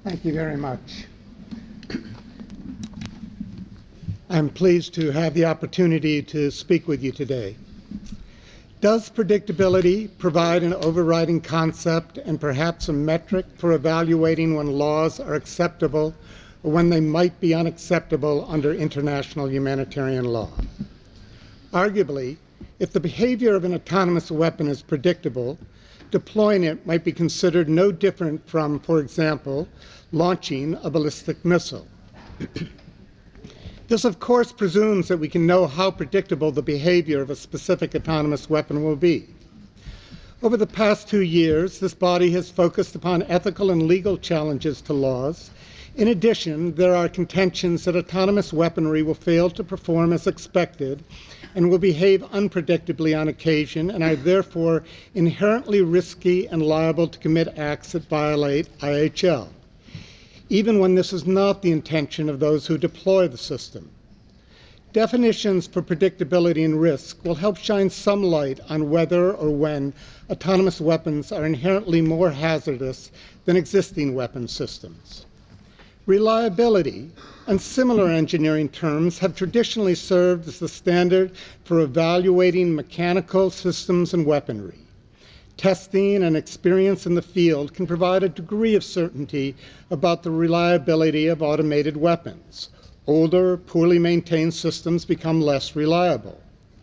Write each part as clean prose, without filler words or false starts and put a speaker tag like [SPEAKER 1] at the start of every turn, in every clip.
[SPEAKER 1] Thank you very much. I'm pleased to have the opportunity to speak with you today. Does predictability provide an overriding concept and perhaps a metric for evaluating when laws are acceptable or when they might be unacceptable under international humanitarian law? Arguably, if the behavior of an autonomous weapon is predictable, deploying it might be considered no different from, for example, launching a ballistic missile. This, of course, presumes that we can know how predictable the behavior of a specific autonomous weapon will be. Over the past 2 years, this body has focused upon ethical and legal challenges to laws. In addition, there are contentions that autonomous weaponry will fail to perform as expected and will behave unpredictably on occasion and are therefore inherently risky and liable to commit acts that violate IHL, even when this is not the intention of those who deploy the system. Definitions for predictability and risk will help shine some light on whether or when autonomous weapons are inherently more hazardous than existing weapon systems. Reliability and similar engineering terms have traditionally served as the standard for evaluating mechanical systems and weaponry. Testing and experience in the field can provide a degree of certainty about the reliability of automated weapons. Older, poorly maintained systems become less reliable.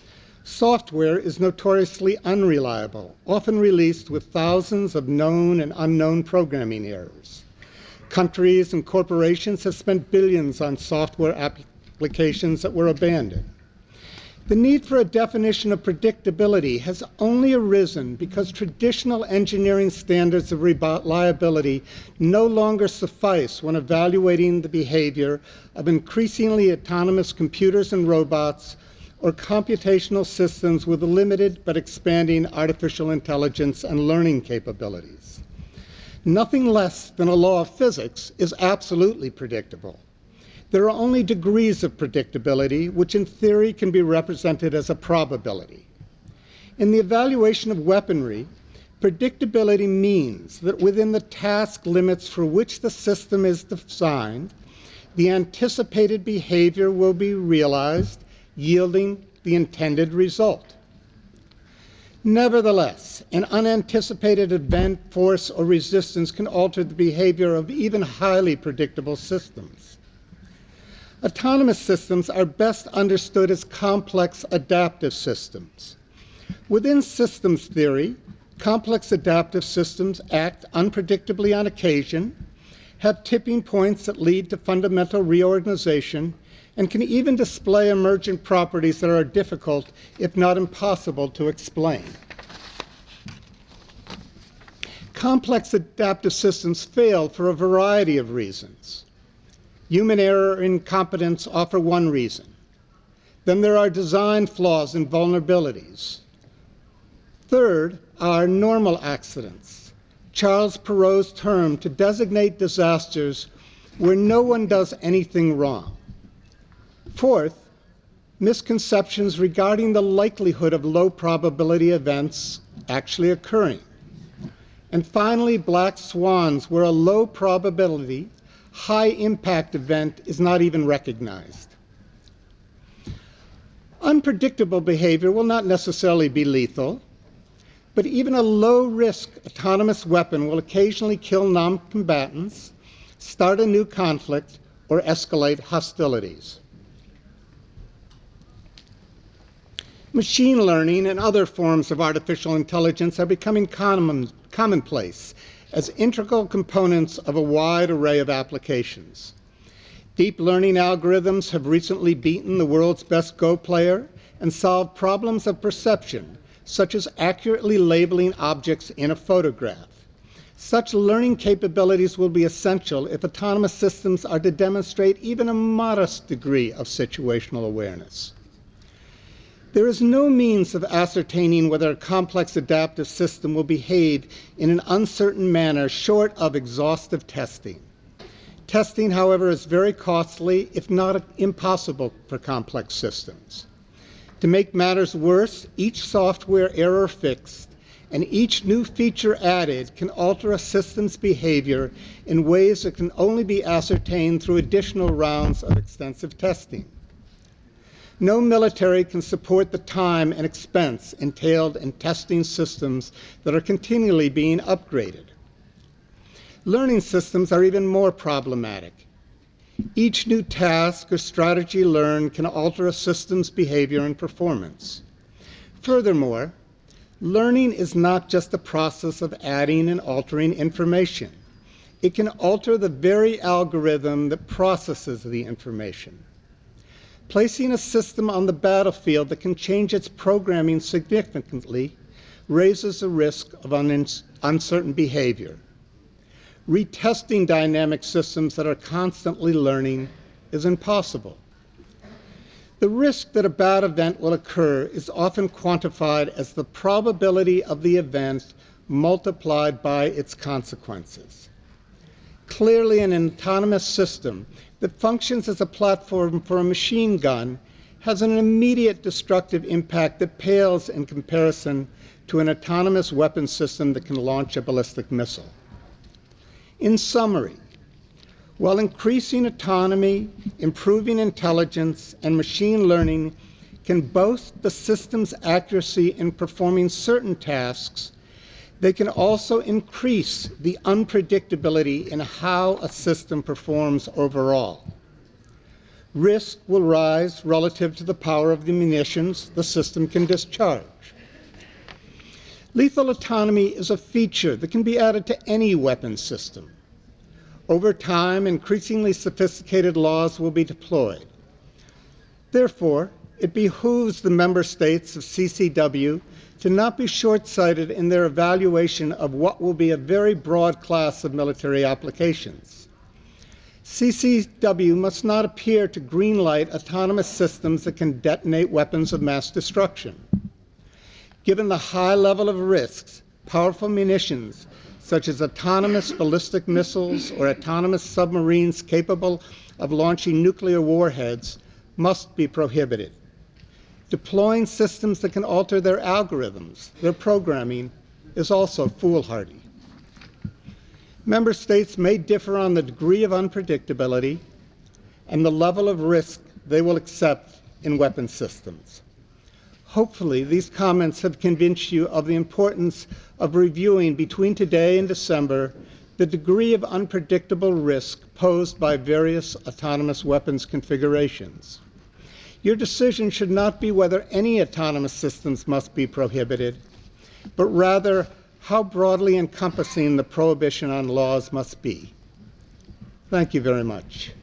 [SPEAKER 1] Software is notoriously unreliable, often released with thousands of known and unknown programming errors. Countries and corporations have spent billions on software applications that were abandoned. The need for a definition of predictability has only arisen because traditional engineering standards of reliability no longer suffice when evaluating the behavior of increasingly autonomous computers and robots or computational systems with limited but expanding artificial intelligence and learning capabilities. Nothing less than a law of physics is absolutely predictable. There are only degrees of predictability, which in theory can be represented as a probability. In the evaluation of weaponry, predictability means that within the task limits for which the system is designed, the anticipated behavior will be realized, yielding the intended result. Nevertheless, an unanticipated event, force, or resistance can alter the behavior of even highly predictable systems. Autonomous systems are best understood as complex adaptive systems. Within systems theory, complex adaptive systems act unpredictably on occasion, have tipping points that lead to fundamental reorganization, and can even display emergent properties that are difficult, if not impossible, to explain. Complex adaptive systems fail for a variety of reasons. Human error and incompetence offer one reason. Then there are design flaws and vulnerabilities. Third are normal accidents, Charles Perrow's term to designate disasters where no one does anything wrong. Fourth, misconceptions regarding the likelihood of low probability events actually occurring. And finally, black swans, where a low probability high impact event is not even recognized. Unpredictable behavior will not necessarily be lethal, but even a low-risk autonomous weapon will occasionally kill non-combatants, start a new conflict, or escalate hostilities. Machine learning and other forms of artificial intelligence are becoming commonplace as integral components of a wide array of applications. Deep learning algorithms have recently beaten the world's best Go player and solved problems of perception, such as accurately labeling objects in a photograph. Such learning capabilities will be essential if autonomous systems are to demonstrate even a modest degree of situational awareness. There is no means of ascertaining whether a complex adaptive system will behave in an uncertain manner short of exhaustive testing. Testing, however, is very costly, if not impossible, for complex systems. To make matters worse, each software error fixed and each new feature added can alter a system's behavior in ways that can only be ascertained through additional rounds of extensive testing. No military can support the time and expense entailed in testing systems that are continually being upgraded. Learning systems are even more problematic. Each new task or strategy learned can alter a system's behavior and performance. Furthermore, learning is not just a process of adding and altering information. It can alter the very algorithm that processes the information. Placing a system on the battlefield that can change its programming significantly raises the risk of uncertain behavior. Retesting dynamic systems that are constantly learning is impossible. The risk that a bad event will occur is often quantified as the probability of the event multiplied by its consequences. Clearly, an autonomous system that functions as a platform for a machine gun has an immediate destructive impact that pales in comparison to an autonomous weapon system that can launch a ballistic missile. In summary, while increasing autonomy, improving intelligence, and machine learning can boast the system's accuracy in performing certain tasks, they can also increase the unpredictability in how a system performs overall. Risk will rise relative to the power of the munitions the system can discharge. Lethal autonomy is a feature that can be added to any weapon system. Over time, increasingly sophisticated laws will be deployed. Therefore, it behooves the member states of CCW to not be short-sighted in their evaluation of what will be a very broad class of military applications. CCW must not appear to greenlight autonomous systems that can detonate weapons of mass destruction. Given the high level of risks, powerful munitions, such as autonomous ballistic missiles or autonomous submarines capable of launching nuclear warheads, must be prohibited. Deploying systems that can alter their algorithms, their programming, is also foolhardy. Member states may differ on the degree of unpredictability and the level of risk they will accept in weapon systems. Hopefully, these comments have convinced you of the importance of reviewing between today and December the degree of unpredictable risk posed by various autonomous weapons configurations. Your decision should not be whether any autonomous systems must be prohibited, but rather how broadly encompassing the prohibition on laws must be. Thank you very much.